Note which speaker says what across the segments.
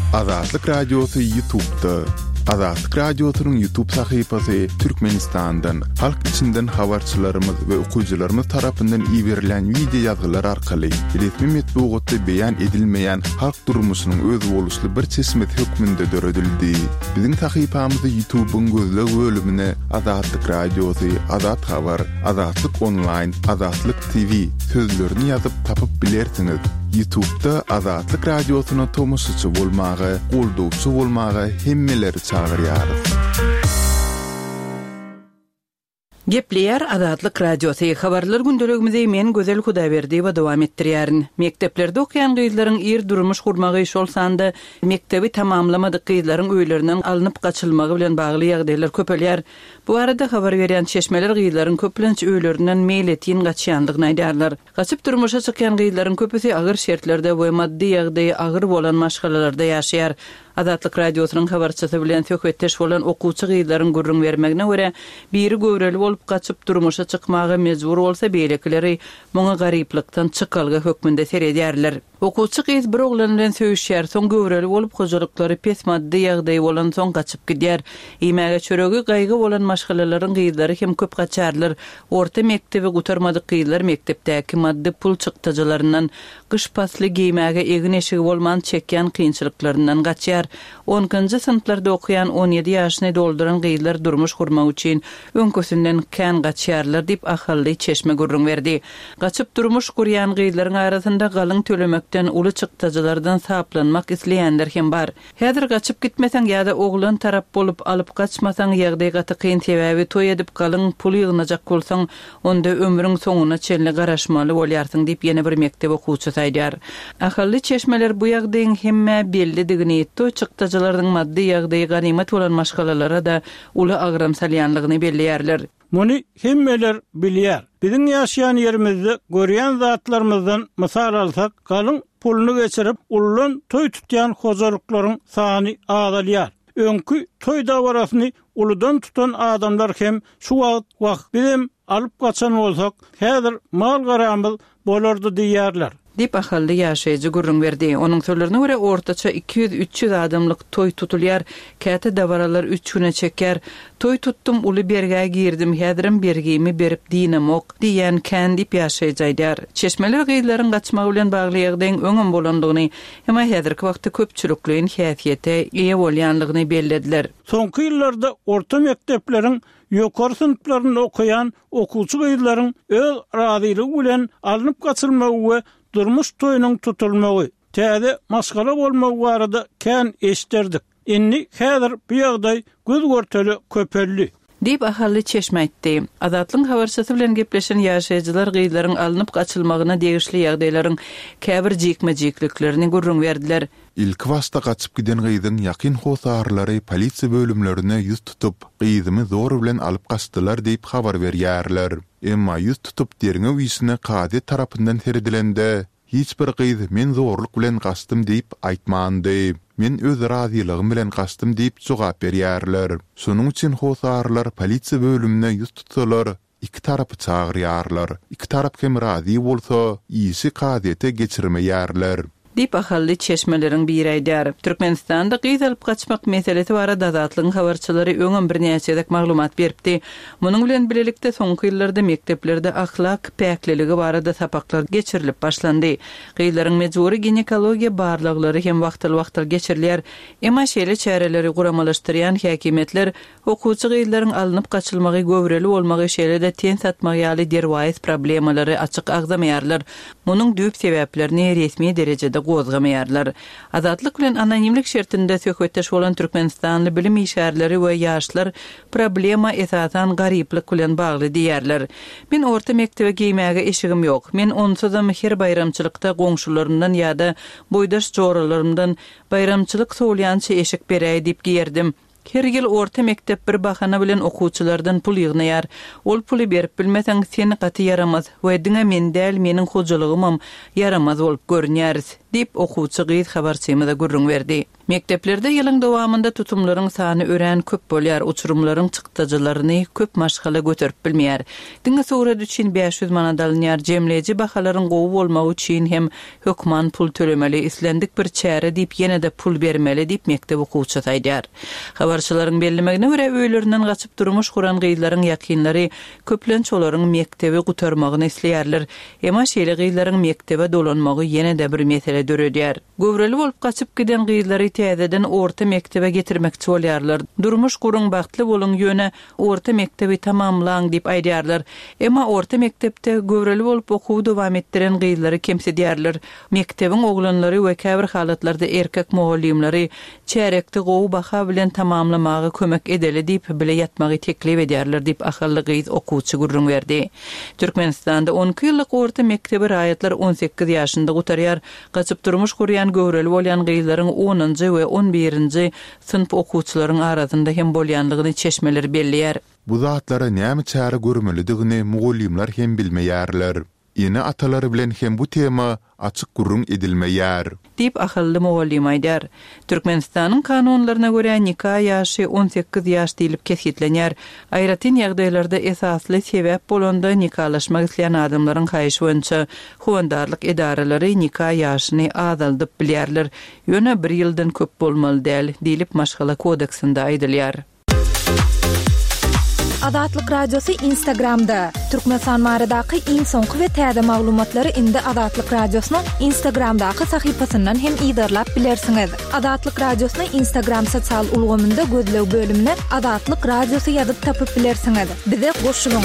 Speaker 1: Azatlyk Radyosu YouTube'da. Azatlyk Radyosu'nun YouTube sayfasy Türkmenistan'dan, halk içinden habarçylarymyz we okuyjylarymyz tarapyndan ýiberilen video ýazgylar arkaly resmi metbuatda beýan edilmeýän halk durmuşynyň öz boluşly bir çeşmet hökmünde döredildi. Biziň sayfamyzy YouTube'un gözleg bölümine Azatlyk Radyosu, Azat Habar, Azatlyk Online, Azatlyk TV sözlerini ýazyp tapyp bilersiňiz. YouTube'da Azatlyk Radyosu'na tomusçy bolmagy, goldowçy bolmagy hemmeleri çağırýar.
Speaker 2: Gepleýär Azatlyk Radyosu habarlar gündeligimizi men Gözel Hudaýberdi we dowam etdirýärin. Mekteplerde okuyan gyzlaryň ir durmuş gurmagy iş bolsanda, mektebi tamamlamady gyzlaryň öýlerinden alınıp gaçylmagy bilen bagly ýagdaýlar köpelýär. Bu arada habar berýän çeşmeler gyzlaryň köplenç öýlerinden meýletin gaçýandygyny aýdarlar. Gaçyp durmuşa çykýan gyzlaryň köpüsi agyr şertlerde we maddi ýagdaýy agyr bolan maşgalalarda ýaşaýar. Azatlyk Radyosu'nun habarçysy bilen söhbetdeş bolan okuwçy gyzlaryň gurrun bermegine görä, biri göwreli bolup gaçyp durmuşa çykmagy mejbur bolsa, beýlekleri muňa garyplykdan çykalgy hökmünde seredýärler. Okuwçy gyz bir oglan bilen söýüşýär, soň göwreli bolup hojalyklary pes maddi ýagdaýy bolan soň gaçyp gidýär. Imäge çöregi gaýgy bolan maşgalalaryň gyzlary hem köp gaçarlar. Orta mektebi gutarmadyk gyzlar mektepdäki maddi pul çykdyjylaryndan, gyş pasly giýmäge egin eşigi bolman çekýän kynçylyklaryndan gaçýar. 10-njy sınıflarda okuyan 17 ýaşyny dolduran gyzlar durmuş gurmak üçin öňkösünden kän gaçýarlar diýip ahylly çeşme gurrun berdi. Gaçyp durmuş gurýan gyzlaryň arasynda galyň tölemekden uly çykdyjylardan saplanmak isleýänler hem bar. Häzir gaçyp gitmeseň ýa-da oglan tarap bolup alyp gaçmasaň ýagdaý gaty kyn sebäbi toý edip galyň pul ýygnajak bolsaň, onda ömrüň soňuna çenli garaşmaly bolýarsyň diýip ýene bir mektep okuwçysy aýdýar. Ahylly çeşmeler bu ýagdaýyň hemme bellidigini çykdyjylaryň maddi ýagdaýy ganimet bolan maşgalalara da uly agram salýanlygyny belleýärler.
Speaker 3: Muny hemmeler bilýär. Biziň ýaşaýan ýerimizde görýän zatlarymyzdan mysal alsak, galyň puluny geçirip ullan toý tutýan hojalyklaryň sany azalýar. Öňkü toý dawarasyny uludan tutan adamlar hem şu wagt bizim alyp gaçan bolsak, häzir mal garamyl bolardy diýýärler.
Speaker 2: Dip ahylly ýaşaýjy gurrun berdi. Onuň sözlerine görä ortaça 200-300 adamlyk toý tutulýar, käte dawaralar 3 güne çeker. Toý tuttum, uly berge girdim, häzirim bergimi berip diýnemok diýen kän dip ýaşaýjylar. Çeşmeler gyzlaryň gaçmagy bilen bagly ýagdaýyň öňüm bolandygyny, hema häzirki wagtda köpçülikliň häsiýete ýa bolýanlygyny bellediler.
Speaker 3: Soňky ýyllarda orta mektepleriň ýokary sınıflaryny okuyan okuwçy gyzlaryň öz razylygy bilen alınıp gaçylmagy we durmuş toýunyň tutulmagy, täze maşgala bolmagy barada kän eşderdik. Inni häzir bu ýagdaý göz görteli köpelli.
Speaker 2: Dip ahylly çeşme aýtdy. Azatlyk habarçysy bilen gepleşen ýaşaýjylar gyzlaryň alınıp gaçylmagyna degişli ýagdaýlaryň käbir jikme-jikliklerini gurrun berdiler.
Speaker 1: İlk wasta gaçyp giden gyzyň ýakyn hosarlary polisiýa bölümlerine ýüz tutup, gyzymy zor bilen alyp gaçdylar diýip habar berýärler. Emma ýüz tutup derine wiýsine kady tarapyndan seredilende hiç bir gyzy men zorluk bilen gaçdym diýip aýtmandy. Men öz razylygym bilen gaçdym diýip jogap berýärler. Şonuň üçin hosarlar polisiýa bölümine ýüz tutsalar, iki tarapy çağırýarlar. İki tarap hem razy bolsa, ýyşy kadyete geçirmeýärler.
Speaker 2: Dip ahylly çeşmeleriň biri aýdýar. Türkmenistanda gyz alyp gaçmak meselesi barada azatlygyň habarçylary öňem bir näçe maglumat beripdi. Munyň bilen bilelikde soňky ýyllarda mekteplerde ahlak päkliligi barada sapaklar geçirilip başlandy. Gyzlaryň mejburi ginekologiýa barlyklary hem wagtyl geçirilýär. Emma şeýle çäreleri guramalaşdyrýan häkimetler okuwçy gyzlaryň alınıp gaçylmagy göwreli bolmagy şeýle-de ten satmagy ýaly derwayet problemalary açyk agzamaýarlar. Munyň düýp sebäplerini resmi derejede gozgamaýarlar. Azatlyk bilen anonimlik şertinde söhbetdeş bolan Türkmenistanly bilim işgärleri we ýaşlar problema esasan garyplyk bilen bagly diýerler. Men orta mektebe giýmäge eşigim ýok. Men onsuzam her bayramçylykda goňşularymdan ýa-da boýdaş joralarymdan bayramçylyk soýlançy eşik beräý diýip giyerdim. Her ýyl orta mektep bir bahana bilen okuwçylardan pul ýygnaýar. Ol puly berip bilmeseň seni gaty yaramaz we diňe men däl meniň hojulygymam yaramaz bolup görünýäris diýip okuwçy gyz habarçymyza gurrun berdi. Mekteplerde ýylyň dowamında tutumlaryň sany ören köp bolýar, uçurumlaryň çykdyjylaryny köp maşgala göterip bilmeýär. Diňe sowrat üçin 500 manat alınýar. Jemleji bahalaryň gowy bolmagy üçin hem hökman pul tölemeli, islendik bir çäre diýip ýene-de pul bermeli diýip mektep okuwçy aýdýar. Habarçylaryň bellemegine görä öýlerinden gaçyp durmuş guran gyýlaryň ýakynlary köplenç olaryň mektebi gutarmagyny isleýärler. Ema şeýle gyýlaryň mektebe dolanmagy ýene-de bir mesele döredýär. Göwreli bolup gaçyp giden gyýlary täzeden orta mektebe getirmekçi bolýarlar. Durmuş gurun bagtly bolyň ýöne orta mektebi tamamlaň diýip aýdýarlar. Ema orta mektepde göwreli bolup okuw dowam etdiren gyýlary kemsedýärler. Mektebiň oglanlary we käbir halatlarda erkek muallimleri çärekde gowy baha bilen tamamlamagy kömek edeli diýip bile ýatmagy teklip edýärler diýip ahylly gyýz okuwçy gurrun berdi. Türkmenistanda 12 ýyllyk orta mektebi raýatlar 18 ýaşynda gutarýar. Gaçyp durmuş gurýan göwreli bolýan gyýlaryň 10-njy we 11-nji sınıf okuwçylaryň arasynda hem bolýanlygyny çeşmeler belliýär.
Speaker 1: Bu zatlara näme çäre görmelidigini mugallimler hem bilmeýärler. Ýene atalary bilen hem bu tema açyk gurrun edilmeýär
Speaker 2: diýip ahylly mugallim aýdýar. Türkmenistanyň kanunlaryna görä nikah ýaşy 18 ýaş diýilip kesitlenýär. Aýratyn ýagdaýlarda esasly sebäp bolanda nikahlaşmak isleýän adamlaryň haýyşy boýunça howandarlyk edaralary nikah ýaşyny azaldyp bilýärler. Ýöne 1 ýyldan köp bolmaly däl diýilip Maşgala kodeksinde aýdylýar.
Speaker 4: Adatlyk radiosu Instagramda. Türkmenistan maradaky iň soňky we täze maglumatlary indi Adatlyk radiosynyň Instagramdaky sahypasyndan hem ýygyrlap bilersiňiz. Adatlyk radiosyny Instagram sosial ulgamynda gözlew bölümine Adatlyk radiosu ýazyp tapyp bilersiňiz. Bize goşulyň.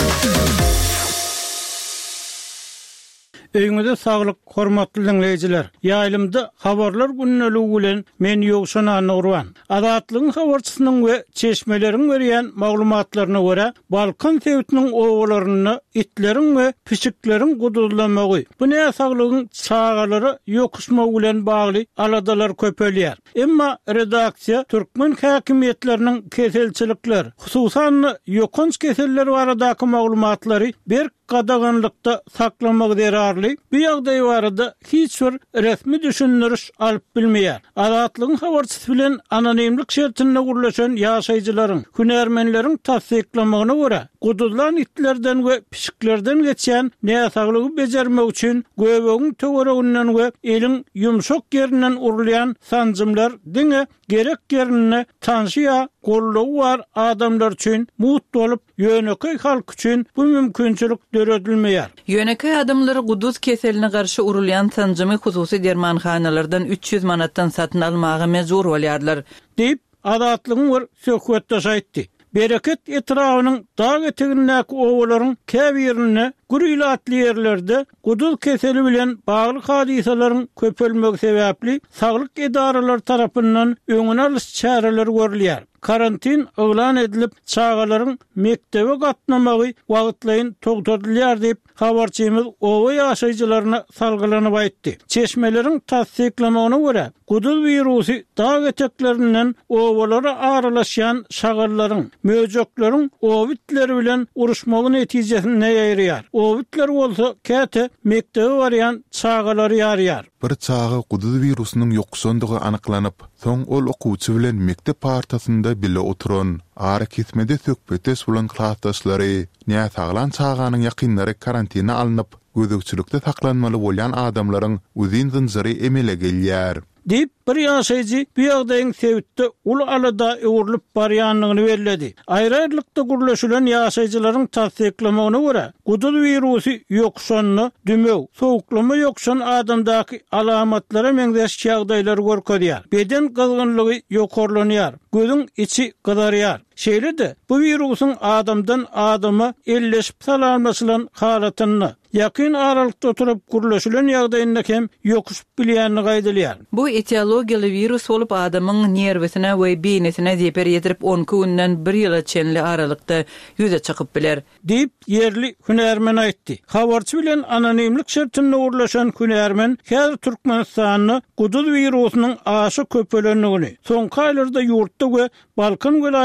Speaker 3: Öýüňizde saglyk, hormatly dinleýijiler. Ýaýlymda habarlar günneligi bilen men ýogşana Nurwan. Adatlygyň habarçysynyň we çeşmeleriň berýän maglumatlaryna görä, Balkan sewitiniň owalaryny itleriň we piçikleriň gudurlamagy. Bu näme saglygyň çağalary ýokuşmagy bilen bagly aladalar köpelýär. Emma redaksiýa türkmen häkimiýetleriniň keselçilikler, hususan ýokunç keseller baradaky maglumatlary bir qadaganlykda saklamak derarly. Bu ýagdaý barada hiç bir resmi düşündiriş alyp bilmeýär. Adatlygyň habarçysy bilen anonimlik şertine gurlaşan ýaşaýjylaryň, hünärmenleriň tasdiklamagyna görä, gudulan itlerden we pişiklerden geçen näsaglygy bejermek üçin göbegiň töwereginden we eliň ýumşak ýerinden urulýan sanjymlar diňe gerek ýerine tanşyýa gollagy var adamlar üçin mut bolup ýöneki halk üçin bu mümkinçilik döredilmeýär.
Speaker 2: Ýöneki adamlary guduz keseline garşy urulýan sanjymy hususy dermanhanalardan 300 manatdan satyn almagy mejbur bolýarlar
Speaker 3: diýip Adatlygyň bir söhbetde aýtdy. Bereket etrawynyň dag etegindäki owalaryň käbirine gurýly atly ýerlerde gudul keseli bilen bagly hadisalaryň köpelmegi sebäpli saglyk edaralary tarapyndan öňüne alyş çäreleri görülýär. Karantin öňlen edilip çağalaryň mektebe gatnamagy wagtlaýyn togtadylýar diýip habarçymyz owa ýaşaýjylaryna salgylanyp aýtdy. Çeşmeleriň tasdiklamagyna görä, gudul wirusy dag eteklerinden owalara aralaşýan şagallaryň, möjekleriň owitleri bilen uruşmagy netijesinde ýaýrýar. Owitler bolsa käte mektebe barýan çağalary ýarýar.
Speaker 1: Bir çağı gudul virusynyň ýoksundygy anyklanyp, soň ol okuwçy bilen mektep partasynda bile oturan, ara kesmede söhbete bolan klassdaşlary, näsaglan çağanyň ýakynlary karantina alınıp, gözükçülükde saklanmaly bolýan adamlaryň uzyn zynjyry emele gelýär. Dip bir ýaşaýjy bu ýagdaýyň sebäpde ul alada öwrülip barýanlygyny bellädi. Aýrylykda gurlaşylan ýaşaýjylaryň tasdiklamagyna görä, gudul wirusy ýokşanly, dümew, sowuklama ýokşan adamdaky alamatlara meňzeş ýagdaýlar görkezýär. Beden gazgynlygy ýokarlanýar, gözüň içi gydarýar. Şeýle-de bu wirusyň adamdan adama elleşip salamlaşylan halatyny yakın aralykda oturup gurlaşylan ýagdaýynda hem ýokuşup bilýänini gaýdylýar.
Speaker 2: Bu etiologiýaly virus bolup adamyň nerwesine we beýnesine zeper ýetirip 10 günden 1 ýyla çenli aralykda ýüze çykyp biler
Speaker 3: diýip yerli hünärmen aýtdy. Habarçy bilen anonimlik şertinde urlaşan hünärmen häzir Türkmenistanyň gudul virusynyň aşy köpelenigini, soňky aýlarda ýurtda we Balkan welaýatynda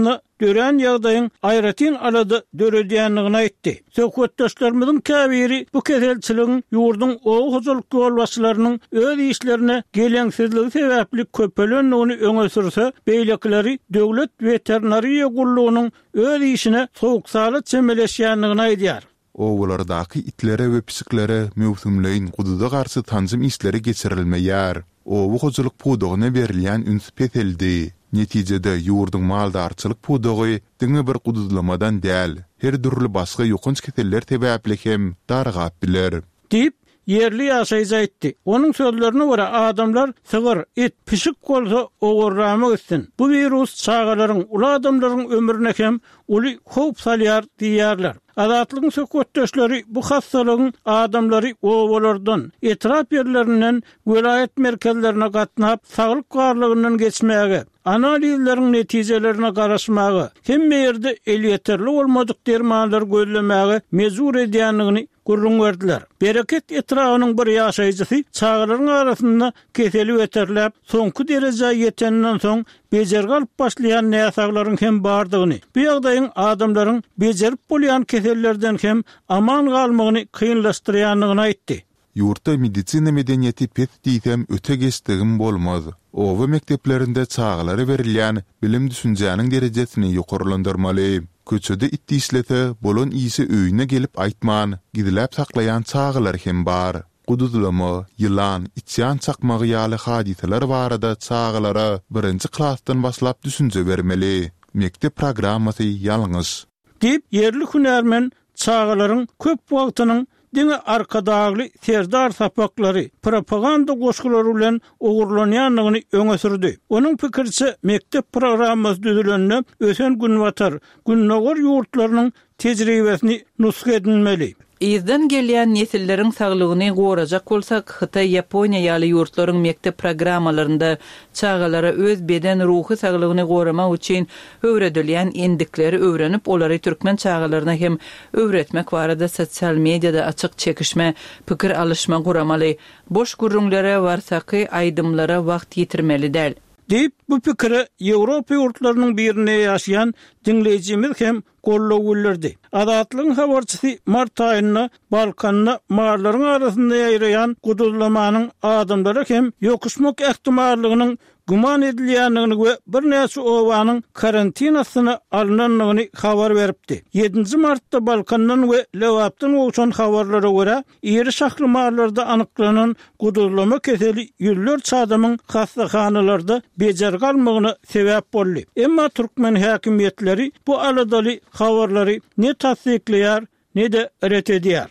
Speaker 3: ýylyny dören ýagdaýyň aýratyn alady döredýänligini aýtdy. Söhbetdaşlarymyzyň käbiri bu keselçiligiň ýurdun ogu hozurluk bolwaçylarynyň öz işlerine geleňsizligi sebäpli köpelenligini öňe sürse, beýlekleri döwlet veterinariýa gurulugynyň öz işine sowuksaly çemeleşýänligini aýdýar.
Speaker 1: Owalardaky itlere we pisiklere mewsumlaryň gududa garşy tanzym işleri geçirilmeýär. Owu hozurluk pudugyna berilýän üns peteldi. Netijede ýurdun maldarçylyk pudugy diňe bir gududlamadan däl, her türlü başga ýokunç keseller sebäpli hem dargap biler.
Speaker 3: Dip yerli ýaşaýjy aýtdy. Onuň sözlerine görä adamlar sygyr, et, pişik bolsa ogurramak üçin bu virus çağalaryň, ula adamlaryň ömrüne hem uly howp salýar diýerler. Azatlygyň söhbetdeşleri bu hastalygyň adamlary owalardan, etrap ýerlerinden vilayet merkezlerine gatnap saglyk garlygyndan geçmäge, analizleriň netijelerine garaşmagy, hem ýerde elýeterli bolmadyk dermanlar gözlemäge mezur edýänligini gurrun verdiler. Bereket etragynyň bir ýaşaýjysy çağalaryň arasynda keseli weterläp, soňky derejä ýetenden soň bejerge alyp başlaýan näsaglaryň hem bardygyny, bu ýagdaýyň adamlaryň bejerip bolýan kesellerden hem aman galmagyny kynlaşdyrýanlygyny aýtdy.
Speaker 1: Ýurtda medisina medeniýeti pet diýsem öte geçdigim bolmaz. Owa mekteplerinde çağalary berilýän bilim düşünjäniň derejesini ýokarlandyrmaly. Köçede itdi işlete bolan iyisi öýüne gelip aýtman, gidilip saklayan çağalar hem bar. Gududlama, yılan, içyan çakmağı ýaly hadiseler barada çağalara birinci klasdan başlap düşünje bermeli. Mektep programmasy ýalňyş.
Speaker 3: Dip yerli hünärmen çağalaryň köp wagtynyň diňe arkadagly serdar sapaklary, propaganda goşgulary bilen ogurlanýanlygyny öňe sürdi. Onuň pikirçe mektep programmasy düzülenip, ösen gün watar, günnogor ýurtlarynyň tejribesini nusk edilmeli.
Speaker 2: Izden gelýän nesillerin saglygyny gorajak bolsak, Hytaý, Ýaponiýa ýaly ýurtlaryň mektep programmalarynda çağalara öz beden ruhy saglygyny goramak üçin öwredilýän endikleri öwrenip, olary türkmen çağalaryna hem öwretmek barada sosial mediada açyk çekişme, pikir alışma guramaly. Boş gurrunlara warsaky aýdymlara wagt ýetirmeli däl.
Speaker 3: Deyip bu pikiri Ýewropa ýurtlarynyň birine ýaşaýan dinleýijimiz hem gollaw bildirdi. Azatlygyň habarçysy mart aýyna Balkanda marlaryň arasynda ýaýraýan gudullamanyň adamlara hem ýokuşmak ähtimallygynyň guman edilýänligini we bir näçe owanyň karantinasyna alynanlygyny habar beripdi. 7 martda Balkandan we Lewapdan uçan habarlara görä, ýeri şahry marlarda anyklanan gudullama keseli ýüller çadamyň hastahanalarda bejer galmagyna sebäp boldy. Emma türkmen häkimiýetleri bu aladaly habarlary ne tasdikleýär, ne de ret edýär.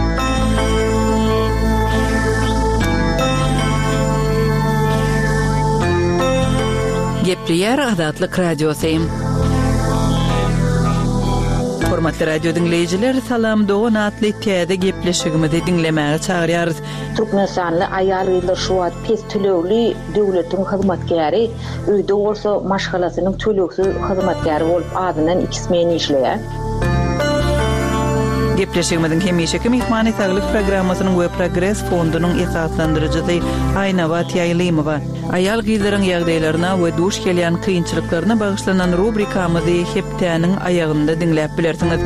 Speaker 2: Gepleýär Azatlyk Radiosu. Hormatly radio dinleyijiler, salam dogan atly täze gepleşigimizi dinlemäge çagyrýarys.
Speaker 5: Türkmenistanyň aýalgylar şu wagt pes tölegli döwletiň hyzmatkäri, öýde bolsa maşgalasynyň tölegsiz hyzmatkäri bolup adynan 2 meni işleýär.
Speaker 2: Gepleşigimizin hemişeki mehmany saglyk programmasynyň we Progress fondunyň esaslandyrjysy Aýnabat Ýaýlymowa. Aýal gyzlaryň ýagdaýlaryna we duş gelýän kynçylyklaryna bagyşlanan rubrikamyzy hepdäniň aýagynda dinläp bilersiňiz.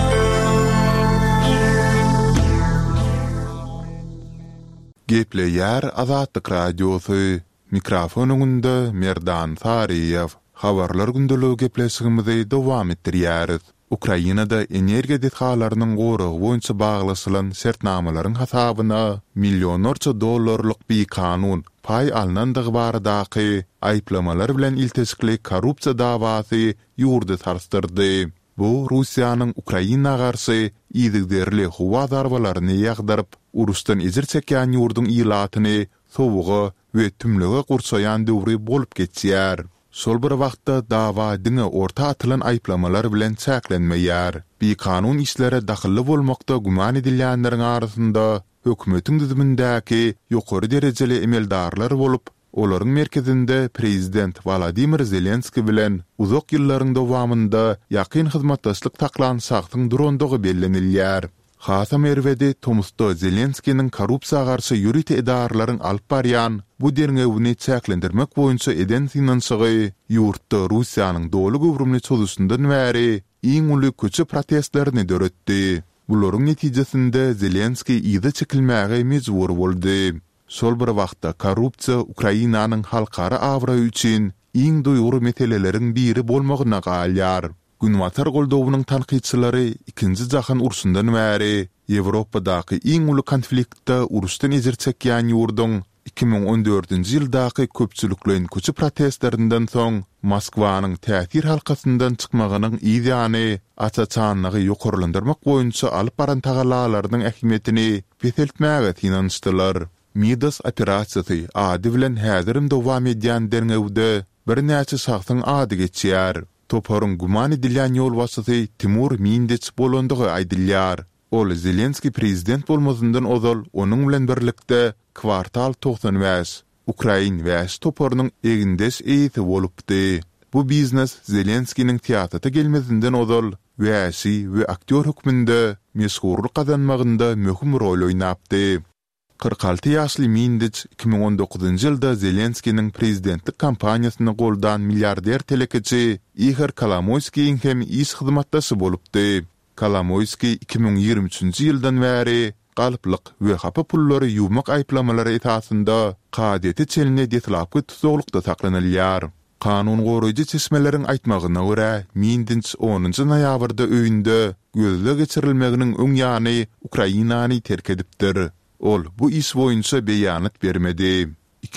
Speaker 1: Gepleýär Azatlyk Radiosu. Mikrofonuňda Merdan Sariýew. Habarlar gündeligi gepleşigimizi dowam etdirýäris. Ukrainada energiýa dethallarynyň goragy boýunça baglasılan şertnamalaryň hasabyna millionlarça dollarlyk bir kanun pay alnandygy baradaky aýplamalar bilen ilteşikli korrupsiýa dawasy ýurdu tarstyrdy. Bu Russiýanyň Ukraina garşy ýygyderli howa darbalaryny ýagdaryp, urusdan ejir çekýän ýurdun ýylatyny sovugy we tümlege gursaýan döwri bolup geçýär. Sol bir wagtda dawa diňe orta atylan aýplamalar bilen çäklenmeýär. Bir kanun işlere dahilli bolmakda guman edilýänleriň arasynda hökümetiň düzümindäki ýokary derejeli emeldarlar bolup, olaryň merkezinde prezident Vladimir Zelenski bilen uzak ýyllaryň dowamında ýakyn hyzmatdaşlyk taklansagyň durandygy bellenilýär. Hasam Ervedi Tomusto Zelenski'nin korrupsiya garşy ýürüt edarlaryň alyp barýan bu derňewini çäklendirmek boýunça eden finansygy ýurtda Russiýanyň dolu gowrumly çözüşinden bäri iň uly köçü protestlerini döretdi. Bularyň netijesinde Zelenski ýyda çekilmäge mejbur boldy. Sol bir wagtda korrupsiya Ukrainanyň halkara awra üçin iň doýury meseleleriň biri bolmagyna galýar. Günwatar goldowunyň tanqidçilary 2-nji jahan urşundan bäri Ýewropadaky iň uly konfliktde uruşdan ejer çekýän ýurdun 2014-nji ýyldaky köpçüliklerin köçü protestlerinden soň Moskwanyň täsir halkasyndan çykmagynyň ýa-ni açaçanlygy ýokarlandyrmak boýunça alyp baran tagalalarynyň ähmiýetini beseltmäge tinançdylar. Midas operasiýasy ady bilen häzirim dowam edýän derňewde bir näçe şahsyň ady geçýär. Toporun guman edilýän ýol başçysy Timur Mindiç bolandygy aýdylýar. Ol Zelenski prezident bolmazyndan ozal onuň bilen birlikde kwartal 95 Ukrain we Toporunyň egindes eýiti bolupdy. Bu biznes Zelenski'nin teatrata gelmezinden ozal wäsi we aktyor hukmynda meşhurlyk kazanmagynda möhüm rol oýnapdy. 46 ýaşly Mindiç 2019-njy ýylda Zelenski'nin prezidentlik kampaniýasyny goldan milliarder telekeçi Igor Kolomoyskiň hem iş hyzmatdaşy bolupdy. Kolomoyski 2023-njy ýyldan bäri galyplyk we hapa pullary ýuwmak aýplamalary esasynda kadeti çeline detlapy tutuklukda saklanylýar. Kanun goraýjy çeşmeleriň aýtmagyna görä Mindiç 10-njy noýabrda öýünde gözle geçirilmeginiň öň ýany Ukrainany terk edipdir. Ol bu iş boýunça beýanat bermedi.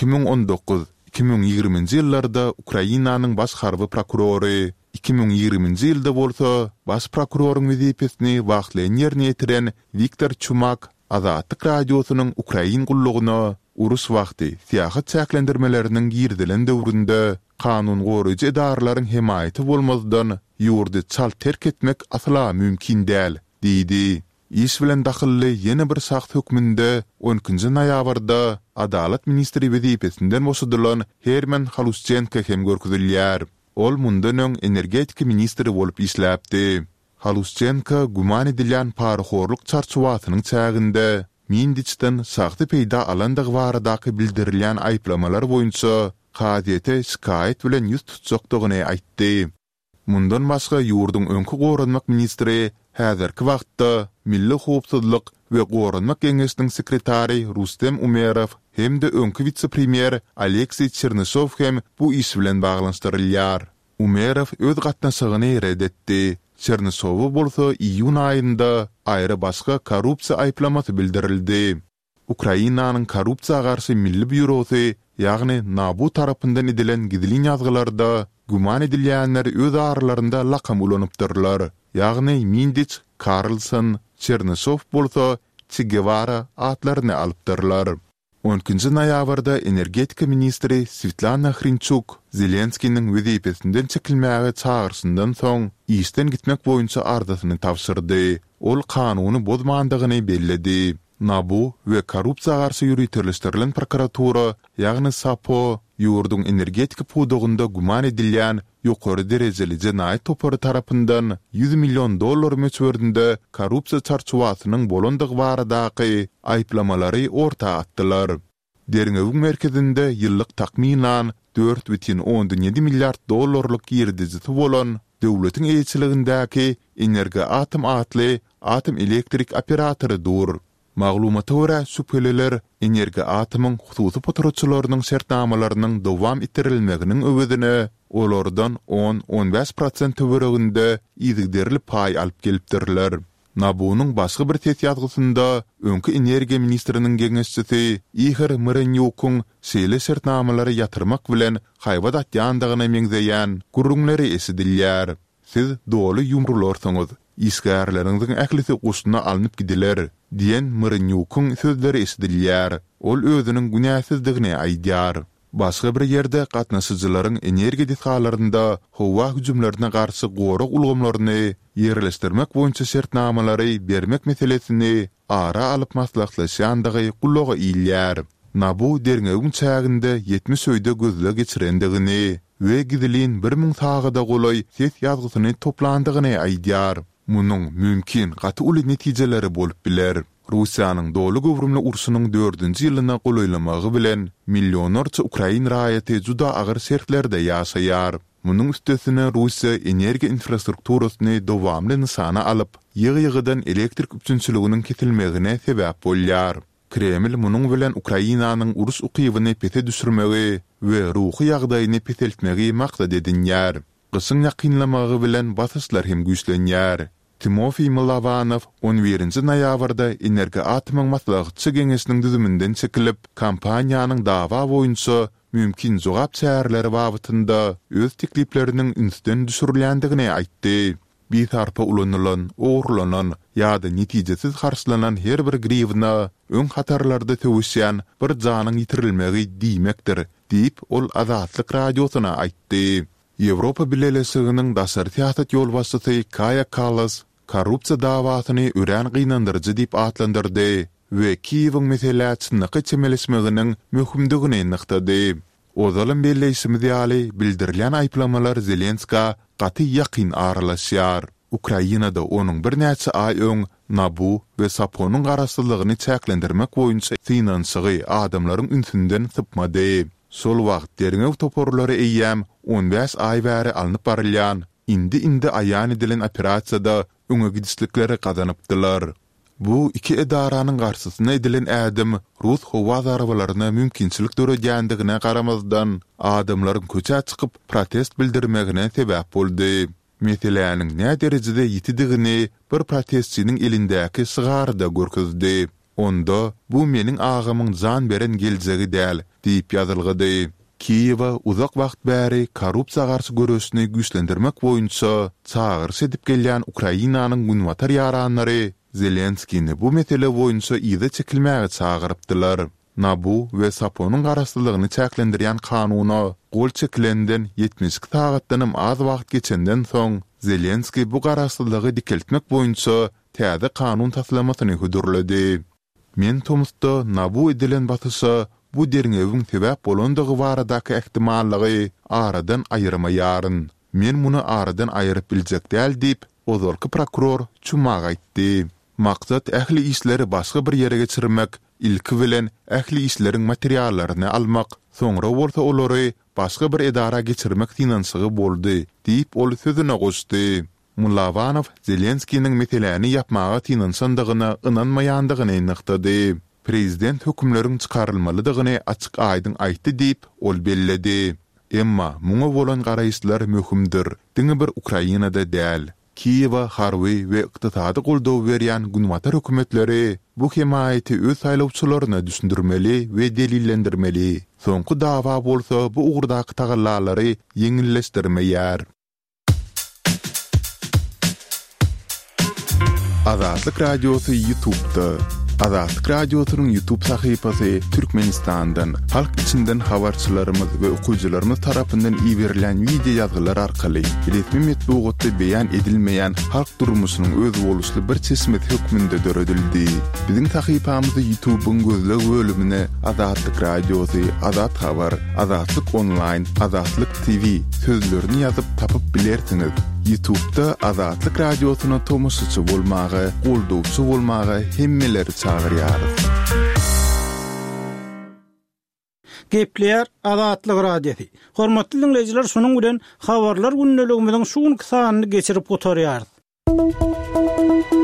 Speaker 1: 2019-2020-nji ýyllarda Ukrainanyň baş harby prokurory 2020-nji ýylda bolsa baş prokuroryň wezipesini wagtlaýan ýerine ýetiren Viktor Chumak Azatlyk radiosynyň Ukrain gullugyna urus wagty siýasat çäklendirmeleriniň girdilen döwründe kanun goraýjy edarlaryň himaýaty bolmazdan ýurdy çal terk etmek asla mümkin däl, diýdi. İş bilen dahilli yeni bir saht hükmünde 12-nji noýabrda Adalet ministri wezipesinden boşadylan Herman Haluschenko hem görkezilýär. Ol mundan öň energetika ministri bolup işläpdi. Haluschenko guman edilýän paraxorluk çarçuwasynyň çäginde Mindiçden sagty peýda alandygy baradaky bildirilýän aýplamalar boýunça kadete şikayet bilen ýüz tutjakdygyny aýtdy. Mundan başga ýurdun öňkü goranmak ministri häzirki wagtda Milli Howpsuzlyk we Goranmak Geňeşiniň sekretary Rustem Umerov hemde öňkü vitse-premier Aleksey Chernyshev hem bu iş bilen baglanşdyrylýar. Umerov öz gatnaşygyny reddetdi. Chernyshew bolsa iýun aýynda aýry başga korrupsiýa aýplamasy bildirildi. Ukrainanyň korrupsiýa garşy milli bürosu ýagny NABU tarapyndan edilen gizli ýazgylarda guman edilýänler öz aralarynda lakam ulanypdyrlar. Ýagny Mindiç, Carlson, Chernyshev bolsa Che Guevara atlaryny alypdyrlar. 12-nji noýabrda energetika ministri Svetlana Hrinchuk Zelenski'nin wezipesinden çekilmäge çağırşyndan soň işden gitmek boýunça ardasyny tapşyrdy. Ol kanuny bozmandygyny belledi. NABU we korrupsiýa garşy ýürütilýän prokuratura ýagny SAPO ýurdun energetika pudugynda guman edilýän ýokary derejeli jenaýat topary tarapyndan $100 milyon möçberdinde korrupsiýa çarçuwasynyň bolandygy baradaky aýplamalary orta atdylar. Derňewiň merkezinde ýyllyk takminan $4,7 milyard girdijisi bolan döwletiň eýçiligindäki Energi Atom atly atom elektrik operatory dur. Maglumata görä şüpheliler Energi Atomyň hususy potratçylarynyň şertnamalarynyň dowam etdirilmeginiň öwedine olardan 10-15% töwereginde ýygyderli pay alyp gelipdirler. NABU'nun başga bir tet ýazgysynda öňkü energiýa ministriniň geňeşçisi Igor Mirenyukun şeýle şertnamalary ýatyrmak bilen haýbat atýandygyny meňzeýän gurrunlary esidilýär. Siz dolu ýumrularsyňyz, isgärleriňiň ählisi guşuna alınıp gidiler, diyen Mirenyukun sözleri esidilýär. Ol özüniň günäsizdigini aýdýar. Başga bir ýerde gatnaşyjylaryň energiýa dethallarynda howa hüjümlerine garşy gorak ulgamlaryny ýerleşdirmek boýunça şertnamalary bermek meselesini ara alyp maslahatlaşýandygy gullaga iýilýär. NABU derňewiň çäginde 70 öýde gözle geçirendigini we gidilin 1000 sagada golay ses ýazgysyny toplandygyny aýdýar. Munun mümkin gaty uly netijeleri bolup biler. Russiýanyň dolu gowrumly ursunyň 4-nji ýylyna golaýlamagy bilen millionlarça Ukrain raýaty juda agyr sertlerde ýaşaýar. Munun üstesine Russiýa energiýa infrastrukturasyny dowamly nysana alyp, ýygy-ýygydan elektrik üçinçiliginiň kesilmegine sebäp bolýar. Kreml munun bilen Ukrainanyň urus ukybyny pete düşürmegi we ruhy ýagdaýyny peteltmegi maksat edinýär. Gysyň ýakynlamagy bilen basyslar hem güýçlenýär. Timofey Milavanov 11-nji noýabrda Energi Atymyň maslahatçy geňesiniň düzümünden çekilip, kampaniýanyň dawa boýunça mümkin jogap çäherleri babatynda öz teklipleriniň ünsden düşürilýändigini aýtdy. Bir tarpa ulanylan, oğurlanan ýa-da netijesiz harçlanan her bir grivna öň hatarlarda töwüşýän bir janyň ýitirilmegi diýmekdir, diýip ol Azatlyk radiosyna aýtdy. Ýewropa Birleşiginiň daşary teatr ýolbaşçysy Kaja Kallas korrupsiýa dawatyny ören gynandyrjy diýip atlandyrdy we Kiýewiň meselesini çemelesmeginiň möhümdigini nyktady. Ozalan belleşimi diýaly bildirilýän aýplamalar Zelenska gaty ýakyn aralaşýar. Ukrainada onuň bir näçe aý öň Nabu we Saponyň garaşsyzlygyny çäklendirmek boýunça finansiýy adamlaryň ünsünden sypmady. Sol wagt derňew toporlary eýýäm 15 aý bäri alınıp barylýan. Indi aýan edilen operasiýada öňe gidişlikleri gazanypdylar. Bu iki edaranyň garşysyna edilen ädim Rus howa zarabalaryna mümkinçilik döredýändigine garamazdan adamlaryň köçe çykyp protest bildirmegine sebäp boldy. Meseleniň näme derejede ýitidigini bir protestçiniň elindäki sygarda görkezdi. Onda bu meniň agymyň jan beren geljegi däl diýip ýazylgydy. Kiýewa uzak wagt bäri korrupsiýa garşy görüşini güýçlendirmek boýunça çağırış edip gelýän Ukrainanyň günwatar ýaranlary Zelenskini bu mesele boýunça ýyda çekilmäge çağırypdylar. Nabu we Saponyň garaşsyzlygyny çäklendirýän kanuny gol çekilenden 70 sagatdan az wagt geçenden soň Zelenski bu garaşsyzlygy dikeltmek boýunça täze kanun taslamasyny hudurlady. Men Tomsta Nabu edilen batysy bu derňewiň sebäp bolandygy baradaky ähtimallygy aradan aýyrmaýaryn. Men muny aradan aýyryp biljek däl diýip ozalky prokuror çumaga aýtdy. Maksat ähli işleri başga bir ýere geçirmek, ilki bilen ähli işleriň materiallaryny almak, soňra bolsa olary başga bir edara geçirmek finansiýy boldy, diýip ol sözüne goşdy. Milavanov Zelenskiniň meseleni ýapmaga finansandygyna ynanmaýandygyny nyktady. Prezident hökümleriň çykarylmalydygyny açyk aýdyn aýtdy diýip ol belledi. Emma muňa bolan garaýşlar möhümdir. Diňe bir Ukrainada däl. Kiýewa, Harwy we ykdysady goldaw berýän günwatar hökümetleri bu hemaýaty öz saýlawçylaryna düşündirmeli we delillendirmeli. Soňky dawa bolsa bu ugurdaky tagallalary ýeňilleşdirmeýär. Azatlyk radiosy YouTube'da. Azatlyk radiosynyň YouTube sahypasy Türkmenistandan, halk içinden habarçylarymyz we okujylarymyz tarapyndan ýiberilen video ýazgylar arkaly resmi metbuatda beýan edilmeýän halk durmuşynyň öz boluşly bir çeşmet hökmünde döredildi. Biziň sahypamyzda YouTube'un gözleg bölümine Azatlyk radiosy, Azat habar, Azatlyk online, Azatlyk TV sözlerini ýazyp tapyp bilersiňiz. YouTube'da Azatlyk radiosyna tomoşçy bolmagy, goldowçy bolmagy hemmeleri çağırýarys.
Speaker 3: Gepleýär Azatlyk radiosi. Hormatly dinleýijiler, şonuň bilen habarlar günneligimiziň şu sanyny geçirip gotarýarys.